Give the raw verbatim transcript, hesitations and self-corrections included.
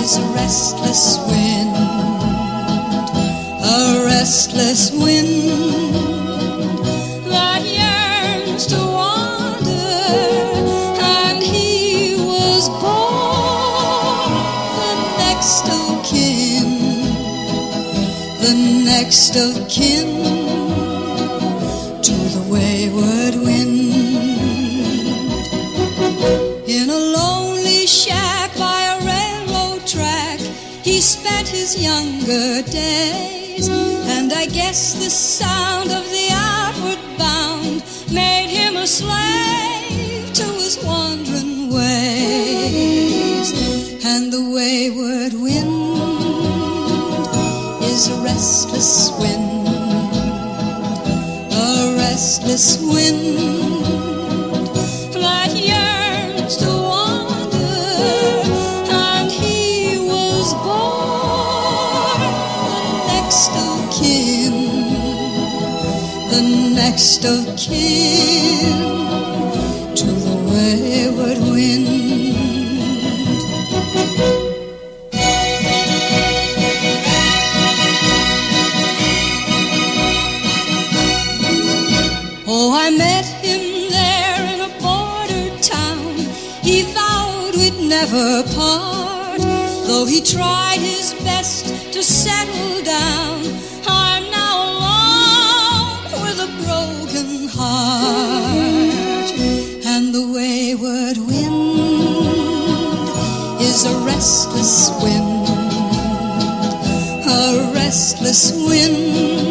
is a restless wind, a restless wind that yearns to wander, and he was born the next of kin, the next of kin to the wayward wind. In a lonely shack by a railroad track, he spent his younger days, and I guess the sound of the outward bound made him a slave to his wandering ways. And the wayward wind is a restless wind, a restless wind that yearns to wander, and he was born the next of kin, the next of kin to the wayward wind. Oh, I met him there in a border town. He vowed we'd never part, though he tried his best to settle down. I'm now alone with a broken heart, and the wayward wind is a restless wind, a restless wind